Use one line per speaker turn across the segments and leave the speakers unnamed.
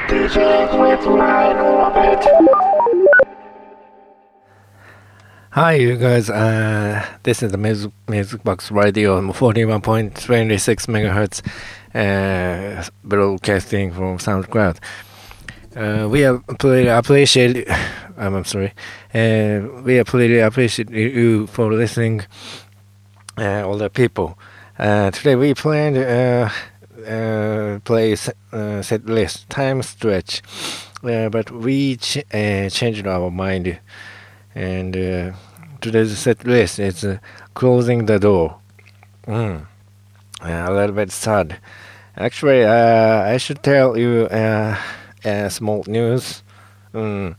DJs with my orbit.
Hi, you guys. This is the Music Box Radio, 41.26 megahertz, broadcasting from SoundCloud. We appreciate you for listening, all the people. Today we planned play set list time stretch, but we changed our mind, and today's set list is closing the door. A little bit sad. Actually, I should tell you small news. Don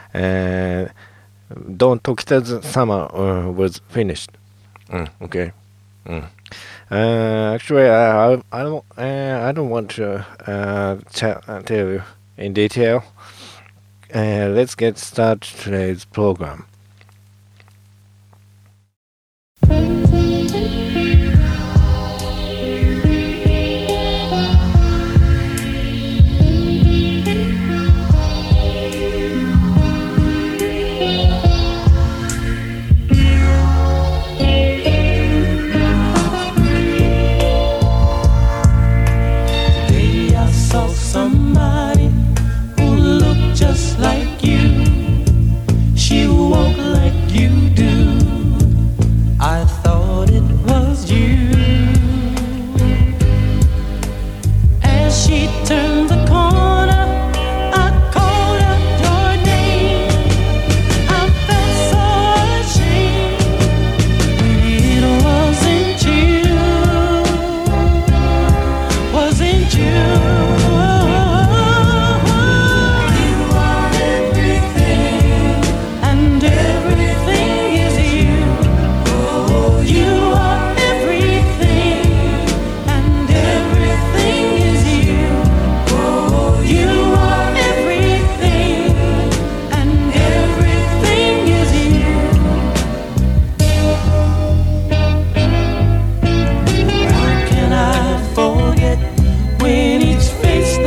Tokita's summer was finished. Okay. Actually, I don't want to tell you in detail. Let's get started today's program.
Somebody who looked just like you. She walked like you do. I thought it was you. As she turned the corner, I called out your name. I felt so ashamed. It wasn't you. Wasn't you? When each face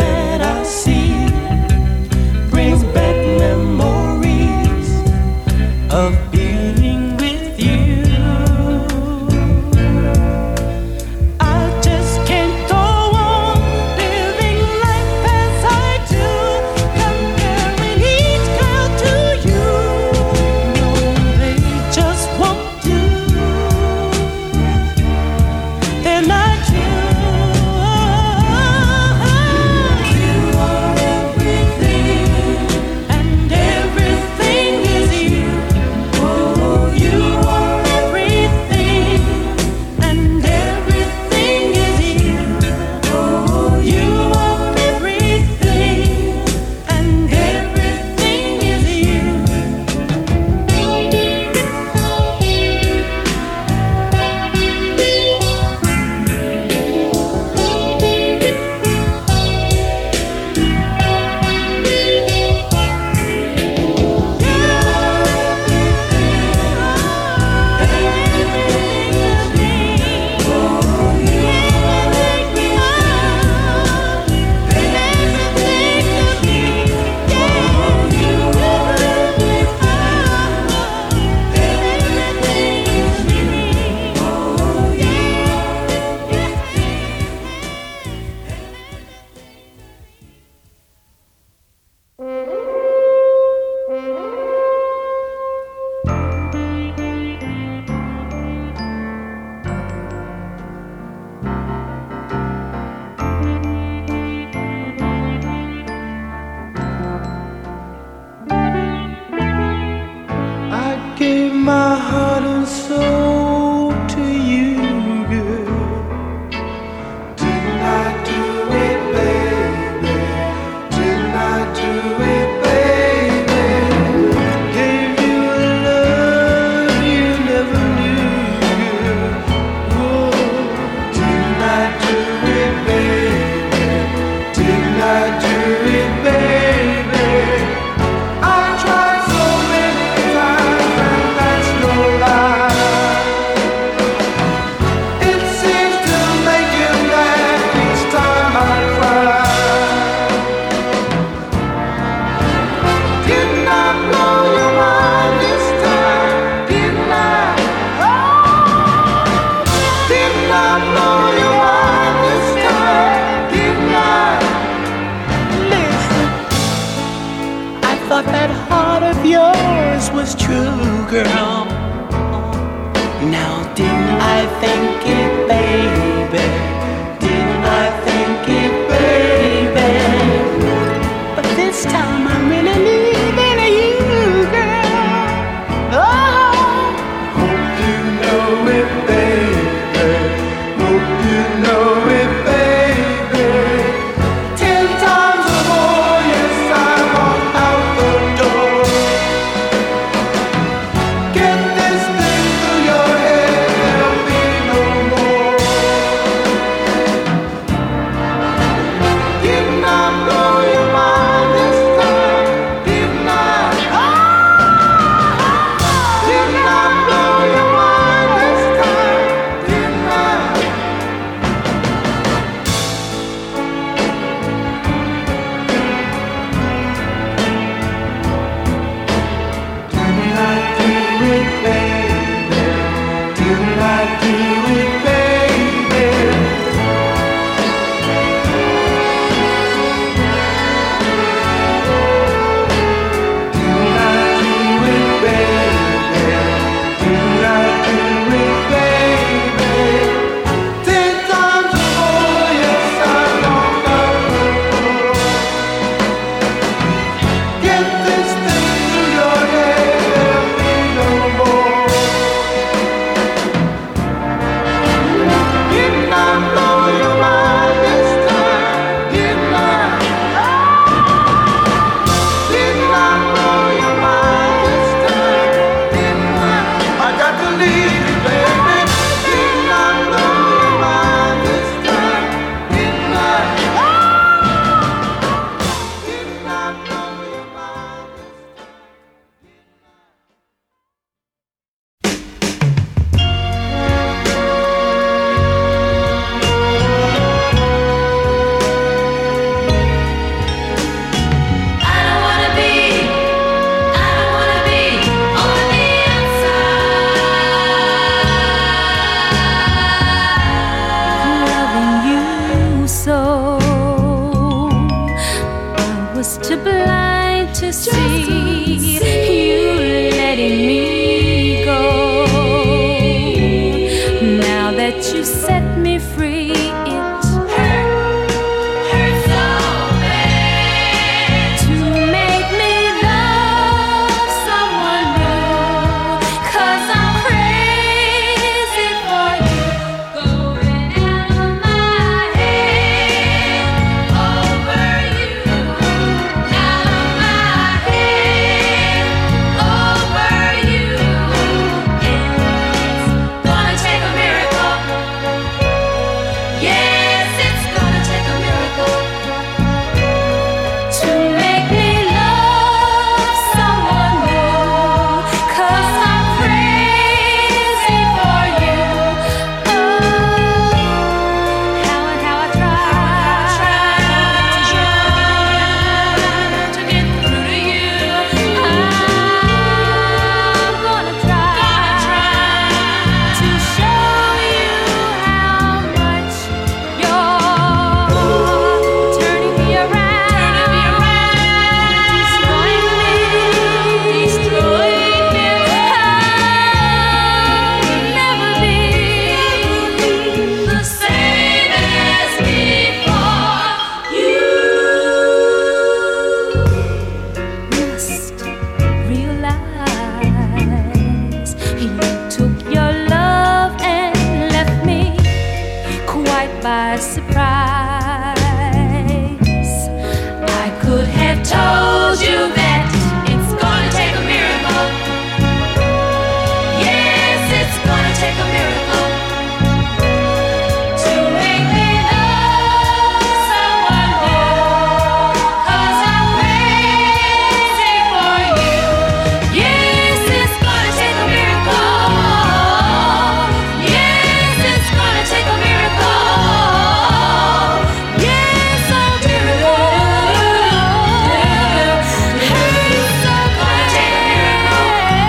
blind to see you letting me go. Now that you set me free, it hurts so bad to make me love someone new. 'Cause I'm crazy for you, going out of my head over you, out of my head over you. It's gonna take a miracle. Yes, it's gonna take a miracle to make me love someone new. 'Cause I'm crazy for you. Oh, how I try to get through to you. I'm gonna try to show you how much you're turning me around, destroying me. I'll never be the same as before. You must realize you took your love and left me quite by surprise. I could have told you that it's gonna take a miracle. Yes, it's gonna take a miracle to make me love someone new. 'Cause I'm crazy for you. Yes, it's gonna take a miracle. Yes, it's gonna take a miracle. Yes, a miracle. It's so gonna take a miracle.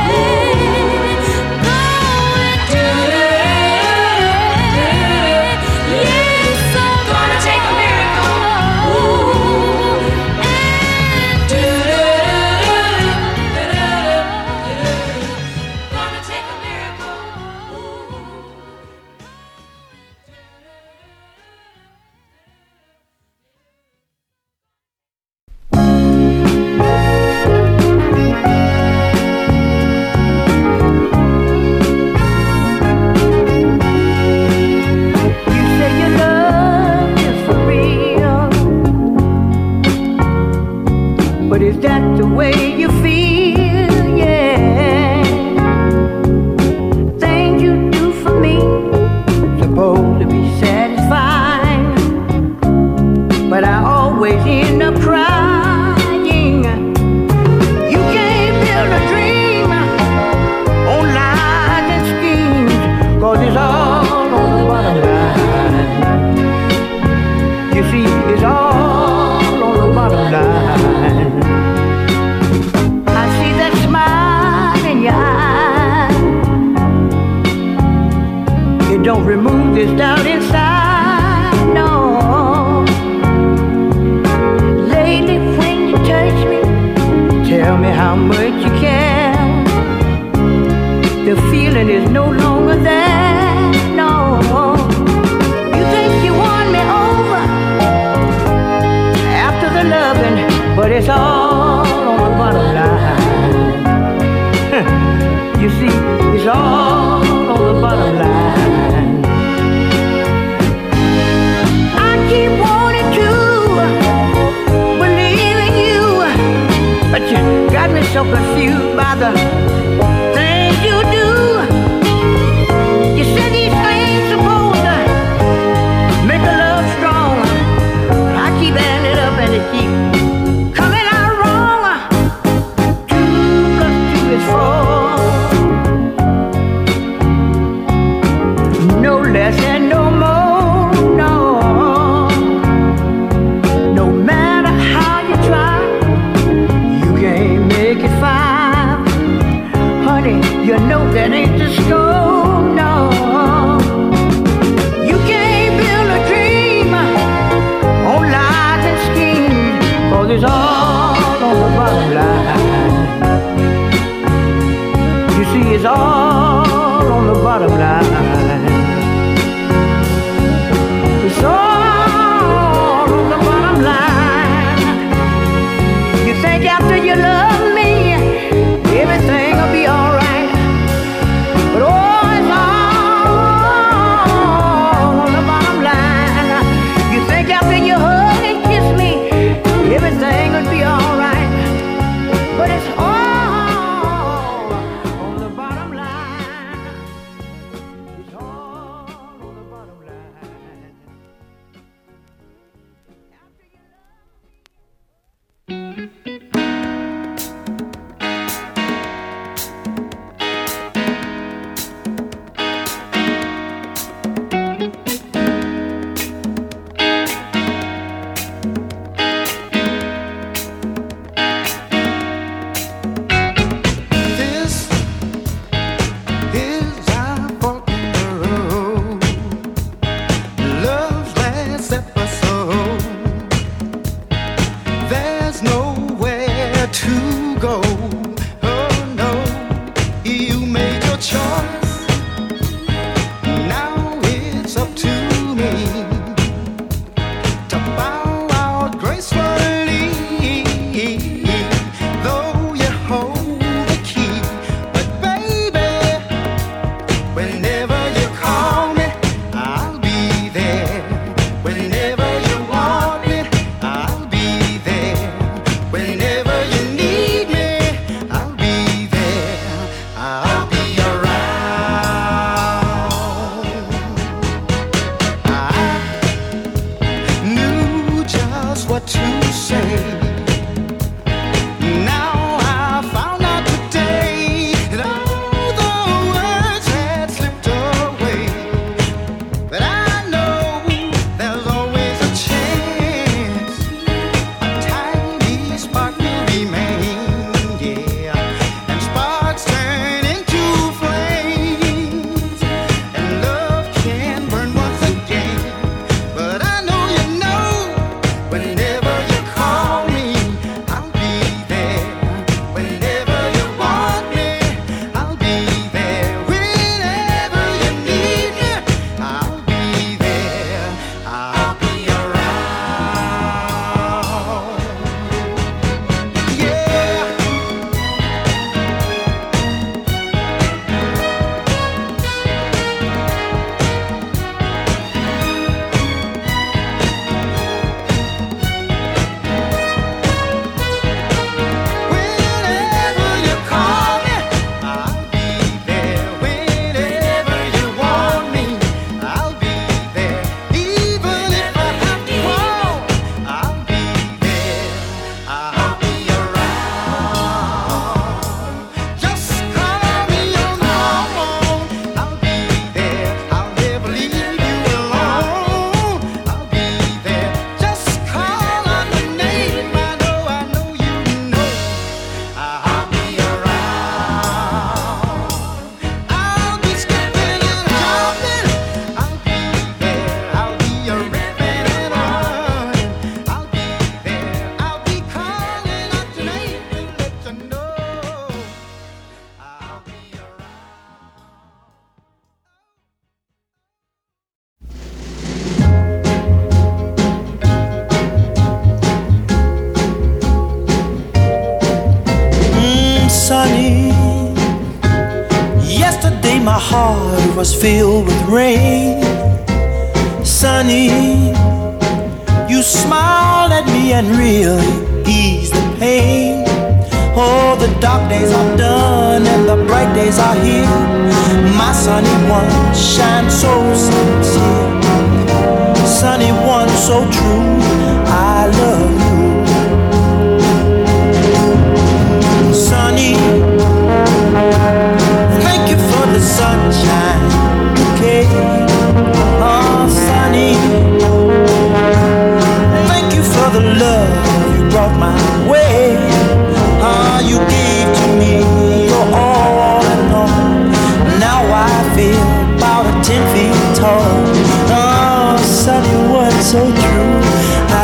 Going through it. Yes, so gonna take a miracle. And gonna take a miracle.
You say your love is for real, but is that the way you feel? Yeah. Things you do for me supposed to be satisfying, but I always end up crying. You can't build a dream on lies and schemes, 'cause it's all on the bottom line. You see, it's all on the bottom line. I see that smile in your eye. It don't remove this doubt inside, no. Lately when you touch me, tell me how much you care. The feeling is no longer there, no. You think you won me over after the loving, but it's all on the bottom line. You see, it's all on the bottom line. I keep wanting to believe in you, but you got me so confused by the things you do. You said these things supposed to make a love strong. I keep adding it up and it keeps coming out
there's nowhere to go. Oh no, you made your choice. Now it's up to me to bow out gracefully. Though you hold the key, but baby, whenever you call me, I'll be there. Whenever you want me, I'll be there. Whenever you need me, I'll be there. I'll be around. I knew just what to say. Now I found out today that all the words had slipped away. But I know there's always a chance. A tiny spark will remain, yeah. And sparks turn into flames. And love can burn once again. But I know you know, whenever you call me, I'll be there. Whenever you want me, I'll be there. Whenever you need me, I'll be there. I'll be around. Yeah. Whenever you call me, I'll be there. Whenever you want me, I'll be there. Even if I have to walk, I'll be there. I'll be around. Just call me on the phone. I'll be there. I'll never leave you alone. I'll be there. Just call on the name. I know you know. I'll be around. I'll be skipping and jumping. I'll be there. I'll be a ripping and running. I'll be there. I'll be calling out your name to let you know. I'll be
Sunny, yesterday my heart was filled with rain. Sunny, you smiled at me and really eased the pain. Oh, the dark days are done and the bright days are here. My sunny one shines so sincere. Sunny one so true, I love you. Sunny, thank you for the sunshine you gave. Oh, Sunny, thank you for the love you brought my way. Oh, you gave to me your all in all. Now I feel about 10 feet tall. Oh, Sunny, what's so true? I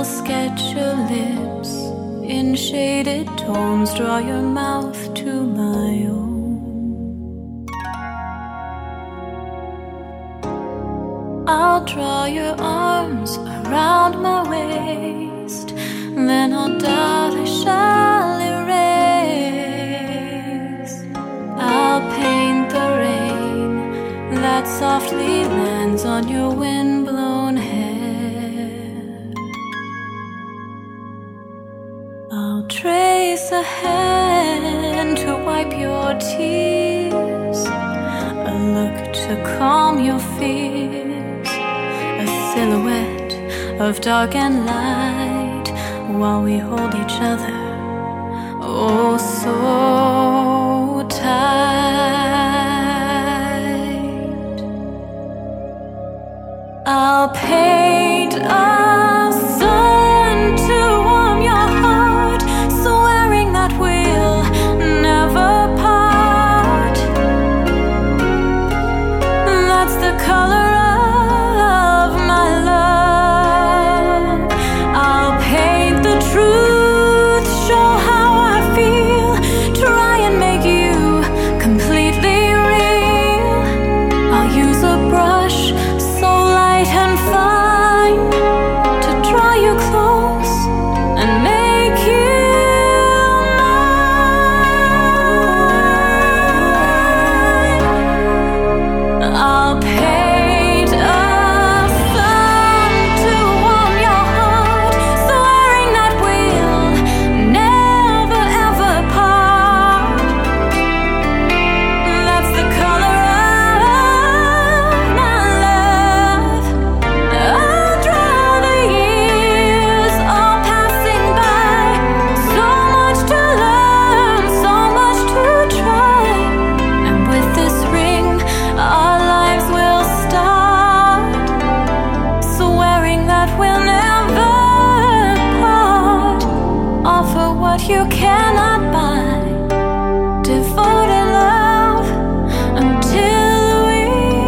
sketch your lips in shaded tones, draw your mouth to my own. I'll draw your arms around my waist, then I'll darling shall erase. I'll paint the rain that softly lands on your windblown hair. I'll trace a hand to wipe your tears, a look to calm your fears, a silhouette of dark and light while we hold each other oh so tight. I'll paint a sun to warm your heart, swearing that we'll never part. That's the color of my love. I'll paint the truth, show how I feel, try and make you completely real. I'll use a brush so light and fine to draw you close and make you mine. I'll paint a sun to warm your heart, swearing that we'll never ever part. That's the color of my love. I'll draw the years all passing by, so much to learn, so much to try. And with this ring, our lives will start, swearing that we'll never part. Offer what you cannot buy, devoted love until we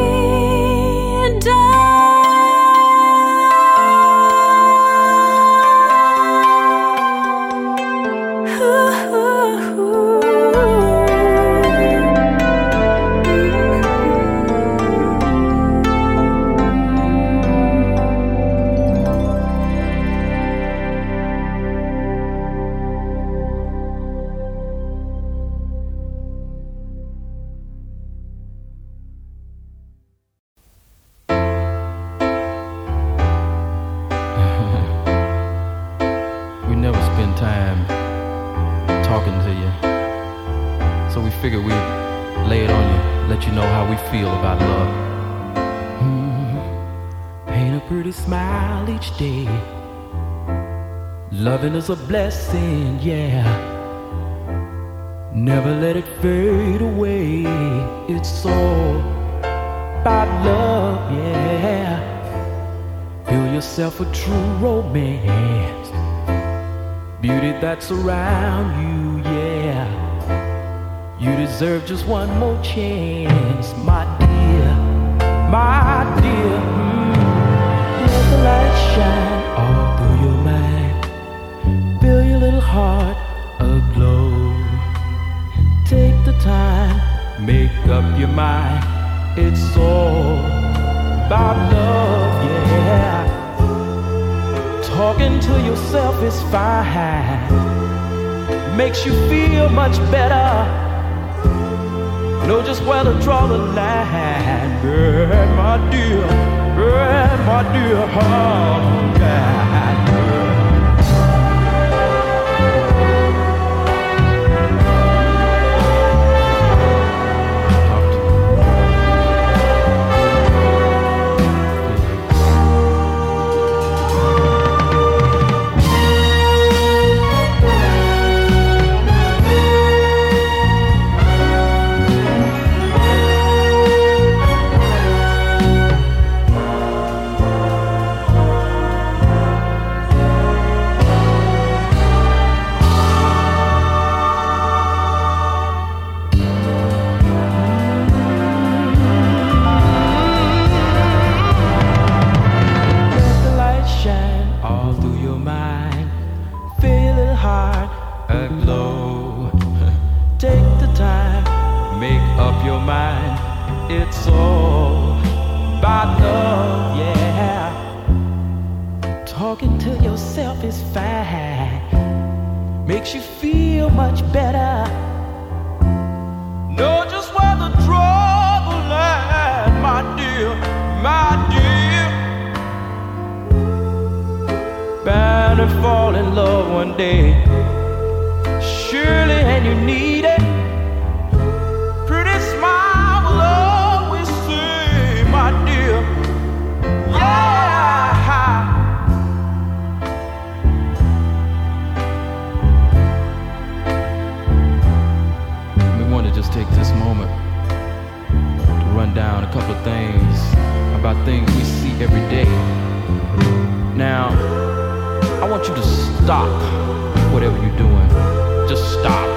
We never spend time talking to you, so we figured we'd lay it on you, let you know how we feel about love. Paint a pretty smile each day. Loving is a blessing, yeah. Never let it fade away. It's all about love, yeah. Feel yourself a true romance, beauty that's around you, yeah. You deserve just one more chance, my dear, my dear. Let the light shine all through your mind, feel your little heart aglow. Take the time, make up your mind. It's all about love, yeah. Talking to yourself is fine, makes you feel much better. Know just where to draw the line, girl, my dear, oh, God, girl. heart aglow. Take the time, make up your mind. It's all about love, yeah. Talking to yourself is fine, makes you feel much better. Know just where to draw the line, my dear, my dear. Bound to fall in love one day, surely, and you need it. Pretty smile will always say, my dear, yeah. We want to just take this moment to run down a couple of things about things we see every day. Now, I want you to stop whatever you're doing. Just stop.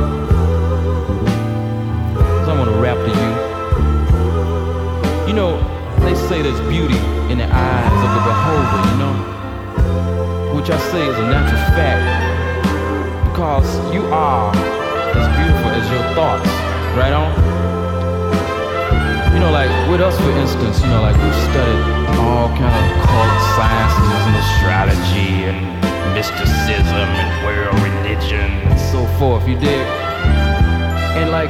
'Cause I want to rap to you. You know, they say there's beauty in the eyes of the beholder, you know? Which I say is a natural fact. Because you are as beautiful as your thoughts, right on? You know, like with us, for instance, you know, like we've studied all kind of occult sciences and astrology and mysticism and world religion and so forth, you dig? And like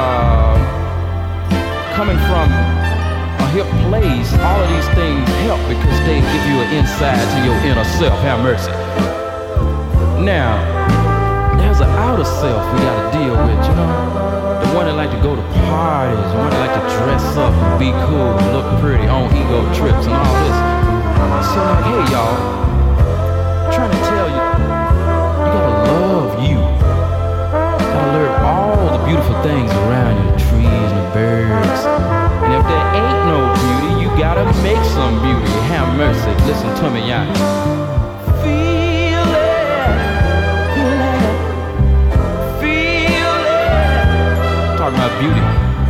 coming from a hip place, all of these things help because they give you an insight to your inner self. Have mercy. Now, there's an outer self we gotta deal with, you know? The one that like to go to parties, the one that like to dress up and be cool, look pretty, on ego trips and all this. So like, hey y'all, I'm trying to tell you, you gotta love you. You gotta learn all the beautiful things around you, the trees and the birds. And if there ain't no beauty, you gotta make some beauty. Have mercy, listen to me, y'all. Feel it, feel it, feel it. Talking about beauty.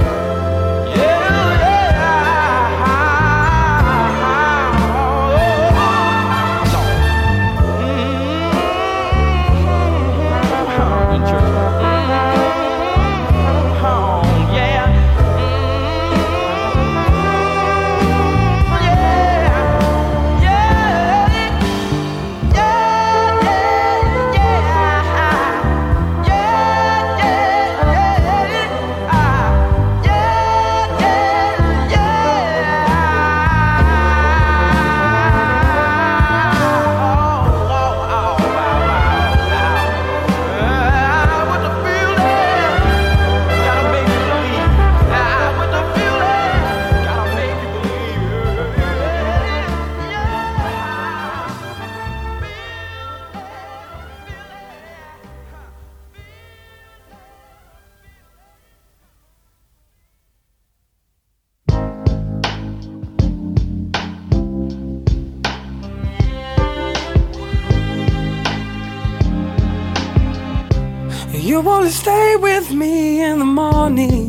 You wanna stay with me in the morning.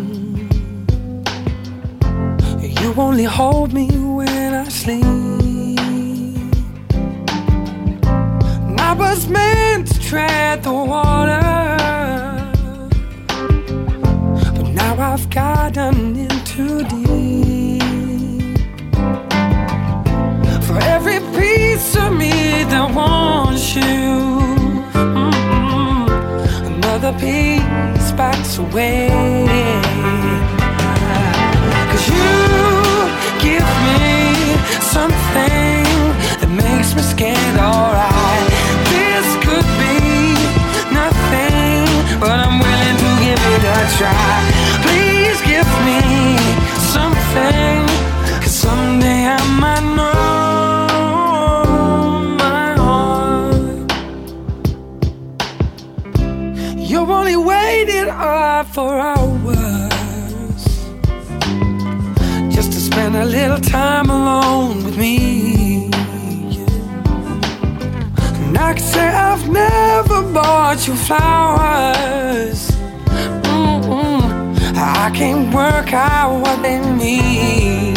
You only hold me when I sleep. And I was meant to tread the water, but now I've gotten in too deep. For every piece of me that wants you, another piece backs away. 'Cause you give me something that makes me scared, alright. This could be nothing, but I'm willing to give it a try. Please give me something, 'cause someday I might know. You've only waited up for hours just to spend a little time alone with me. And I can say I've never bought you flowers. I can't work out what they mean.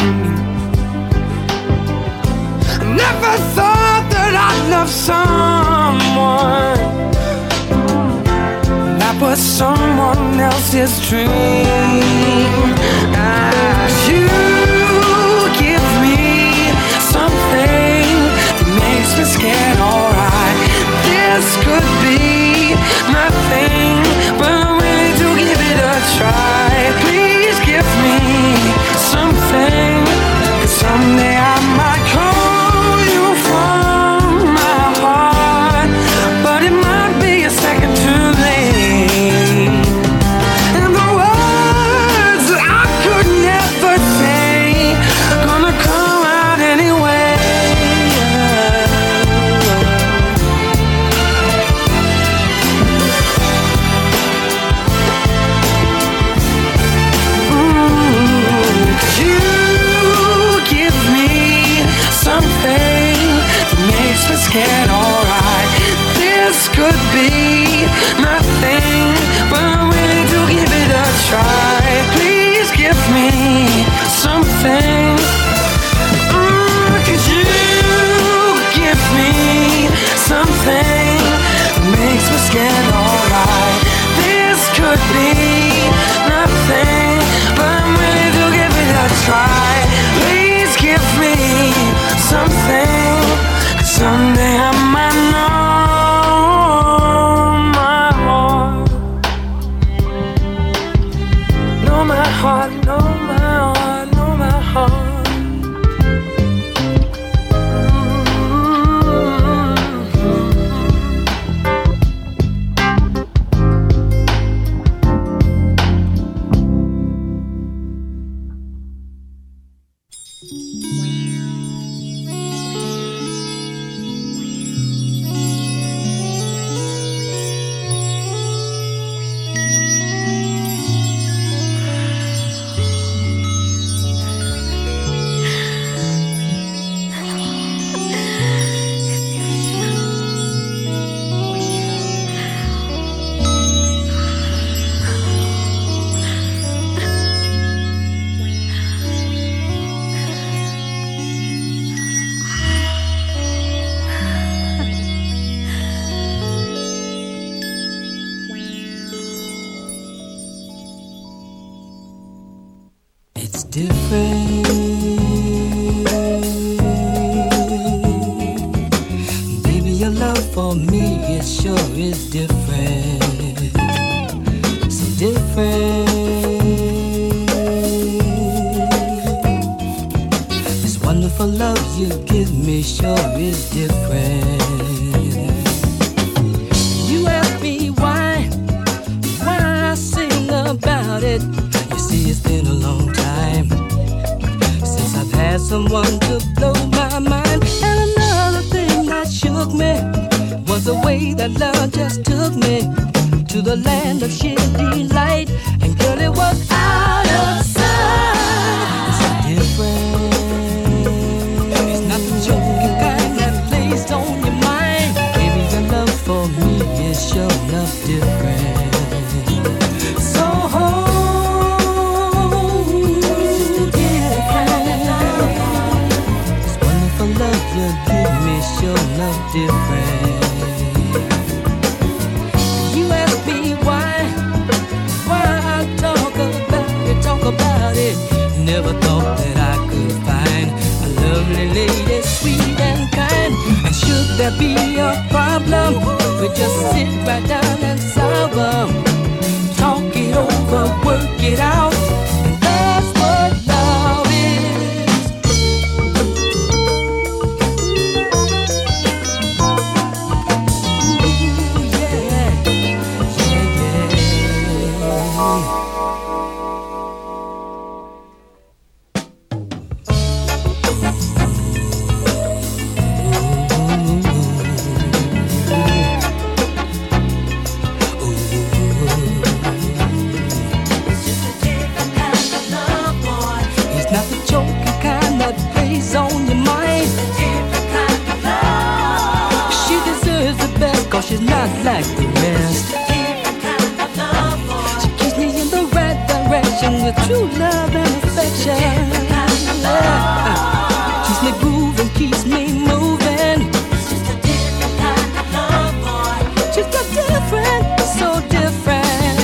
I never thought that I'd love someone was someone else's dream. You give me something that makes me scared, alright. This could be nothing, but I'm willing to give it a try. Please give me something, 'cause someday I might call you from my heart, but it might be a second too late. And the words that I could never say are gonna come out anyway. You give me something that makes me scared, alright. This could be nothing, but I'm willing to give it a try. Please give me something, 'cause you give me something that makes me scared, alright. This could be nothing, but I'm willing to give it a try. Please give me something, 'cause someday I might know my heart. Know my heart, know my heart, know my heart. It's different. Baby, your love for me, it sure is different. So different. This wonderful love you give me sure is different. You ask me why I sing about it. You see, it's been a long time since I've had someone to blow my mind. And another thing that shook me was the way that love just took me to the land of sheer delight. And girl, it was out of sight. It's so different. It's not the joking kind that plays on your mind. Baby, your love for me is sure enough different. So love you give me sure enough different. You ask me why I talk about it. Never thought that I could find a lovely lady, sweet and kind. And should there be a problem, we just sit right down and solve them. Talk it over, work it out, and that's what love is. She's not like the rest. She keeps me in the right direction with true love and affection. Keeps me grooving, keeps me moving. She's a different kind of love, boy. She's so different, so different.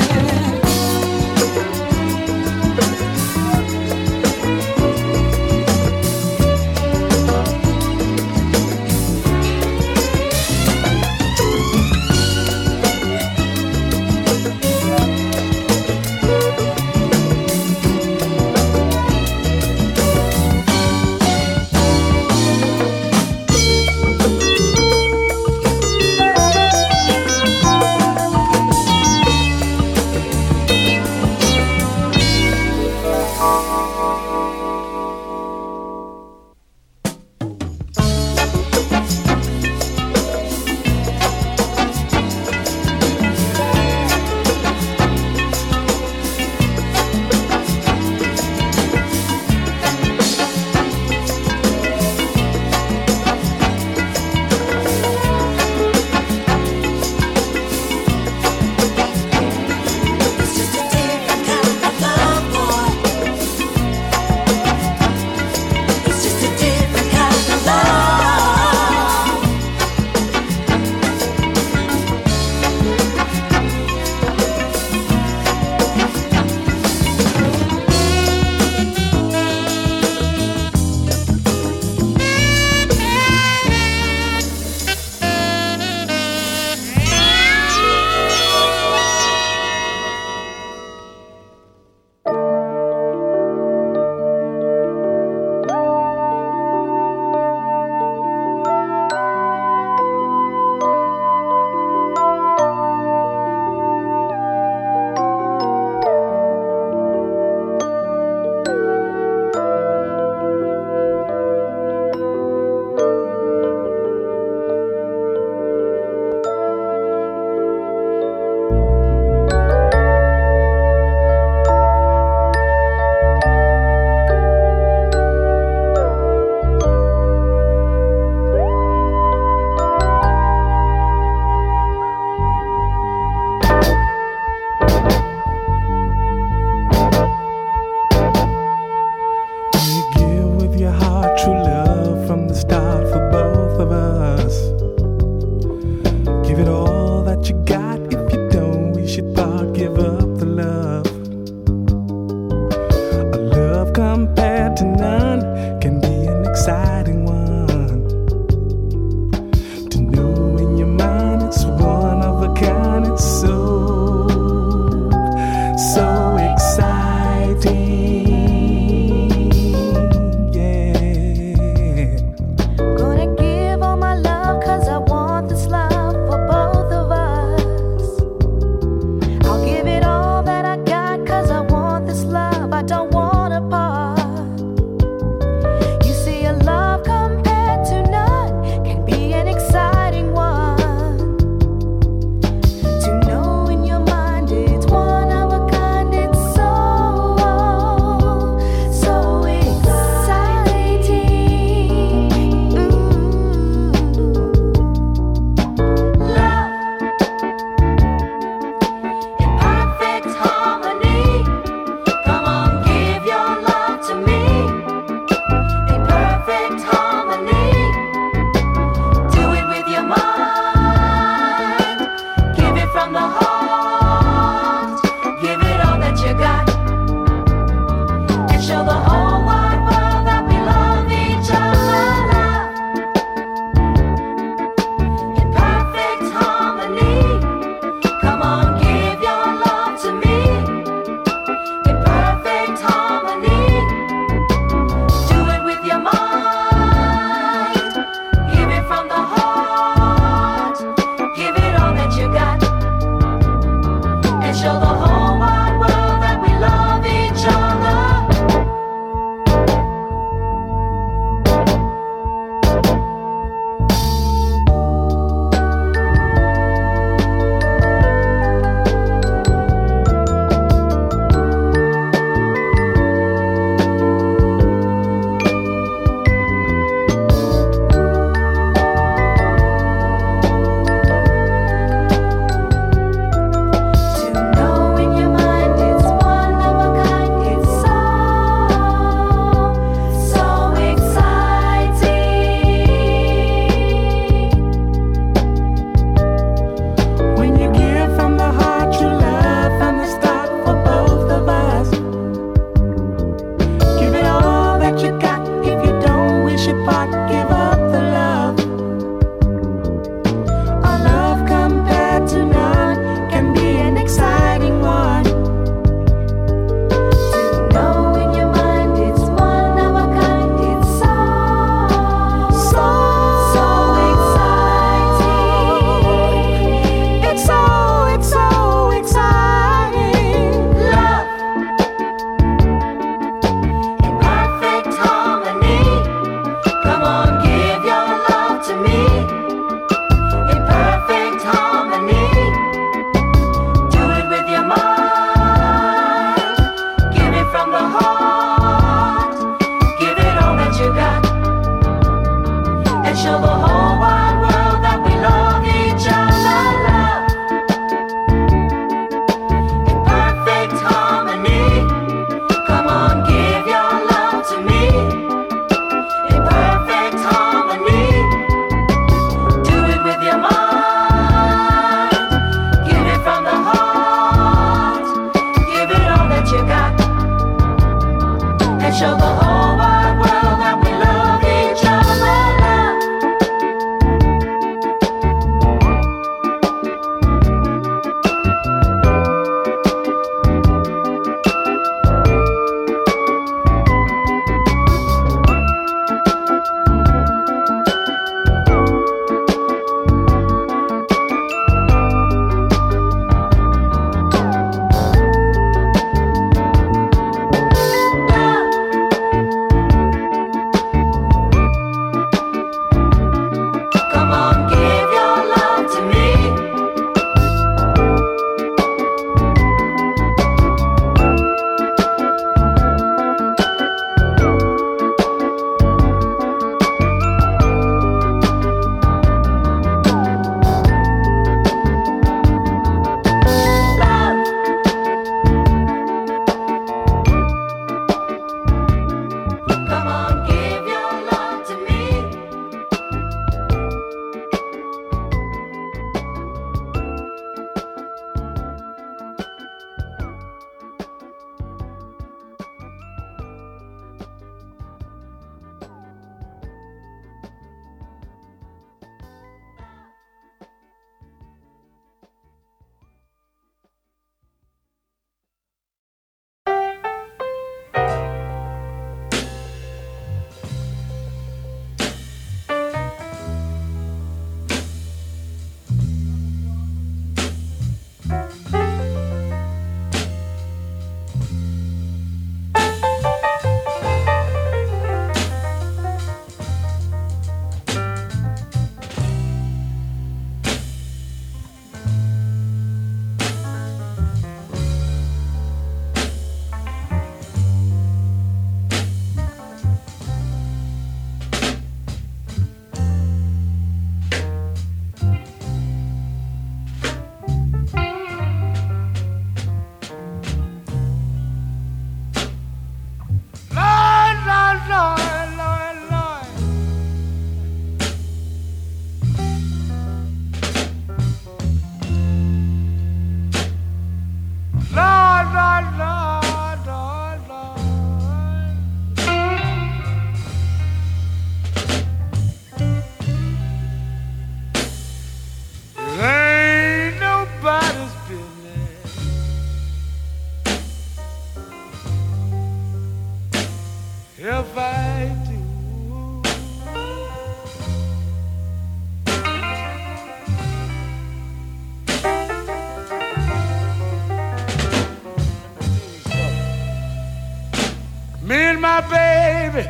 my baby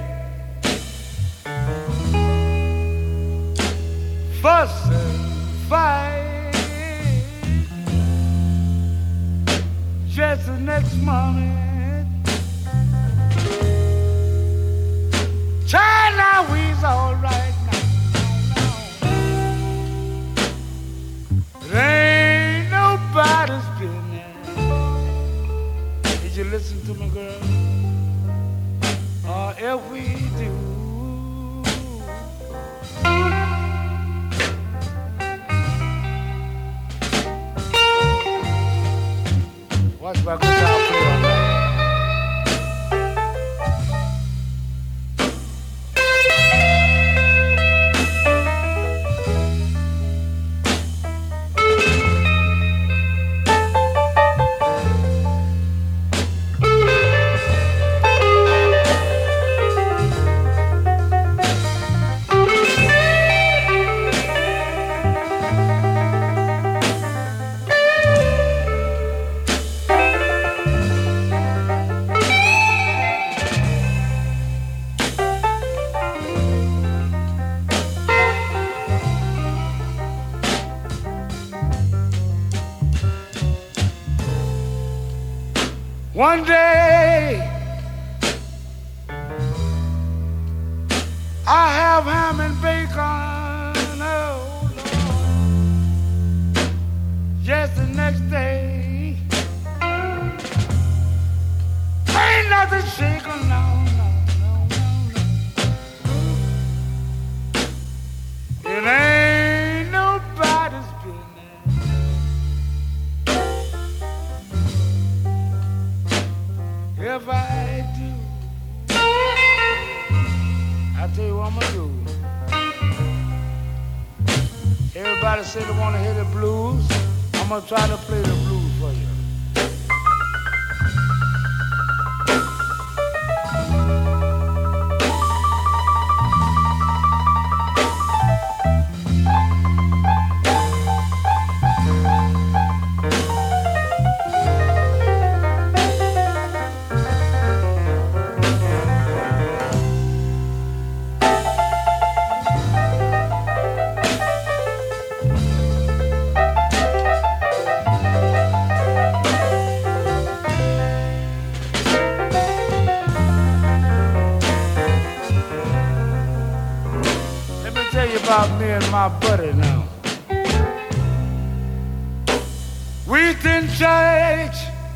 fuss and fight. Just the next moment, child, now we's all right now. It ain't nobody's business. Did you listen to me, girl? Or if we do, watch my guitar play all night. One day I have ham and bacon, oh Lord. Just the next day ain't nothing shaking, no, no, no, no. It ain't nobody's business. If I do, I'll tell you what I'm gonna do. Everybody say they wanna hear the blues. I'm gonna try to play the blues for you. About me and my buddy now. We've in church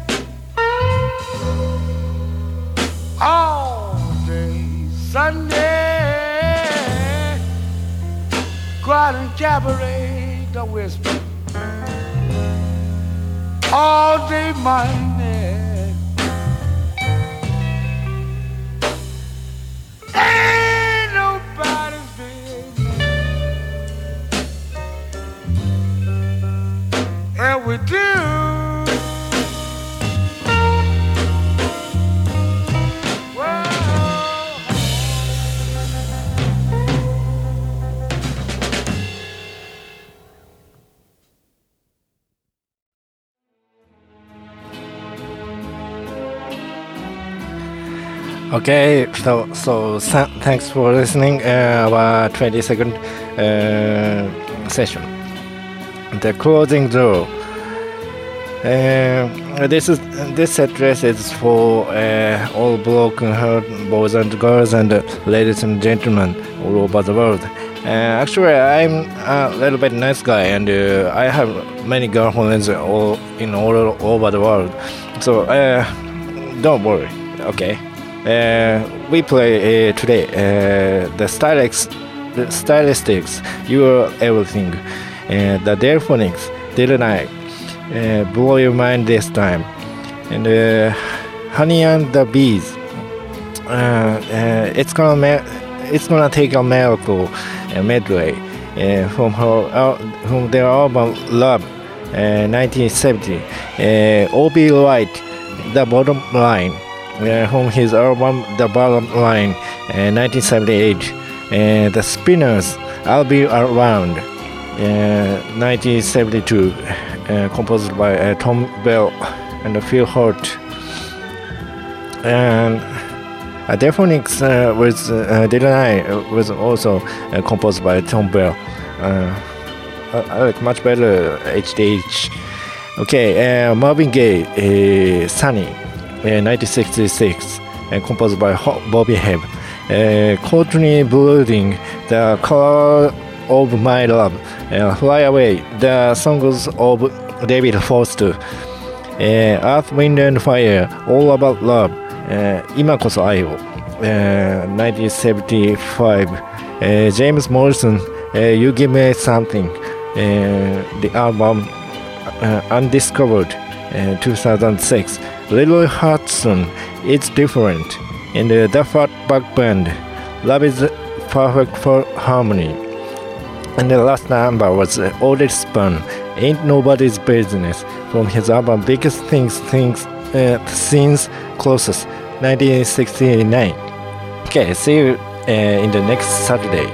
all day Sunday. Go out and cabaret, don't whisper. All day Monday. Ain't nobody's business. And we do.
Okay, so thanks for listening our 22nd session. The closing door. This address is for all broken heart boys and girls and ladies and gentlemen all over the world. Actually, I'm a little bit nice guy, and I have many girlfriends all over the world. So don't worry, okay. We play today the stylistics, your everything, the Delphonics, didn't I? Blow your mind this time, and Honey and the Bees. It's gonna take a miracle medley from their album Love, 1970. O.B. Wright, The Bottom Line. From his album The Bottom Line, 1978. The Spinners, I'll Be Around, 1972, composed by Tom Bell and Phil Hurt. And Delphonics was Dylan I was also composed by Tom Bell. I like much better HDH. Okay, Marvin Gaye, Sunny, 1966, composed by Bobby Hebb. Courtney Blooding, The Color of My Love, Fly Away, the songs of David Foster, Earth, Wind and Fire, All About Love, 今こそ愛を、1975, James Morrison, You Give Me Something, the album Undiscovered, 2006, Little Hudson, It's Different, and the Fatback Band, Love is Perfect for Harmony. And the last number was Otis Spann, Ain't Nobody's Business, from his album Biggest Things Since Closest, 1969. Okay, see you in the next Saturday.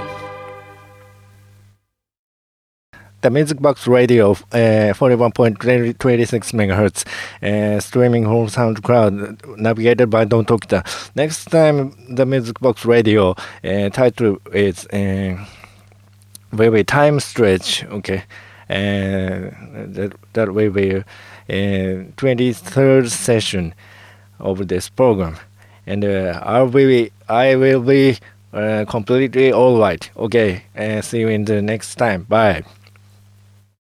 The Music Box Radio, 41.26 MHz, streaming from SoundCloud, navigated by Don Tokita. Next time, the Music Box Radio title is will be Time Stretch. Okay, that will be 23rd session of this program, and I will be completely all right. Okay, see you in the next time. Bye.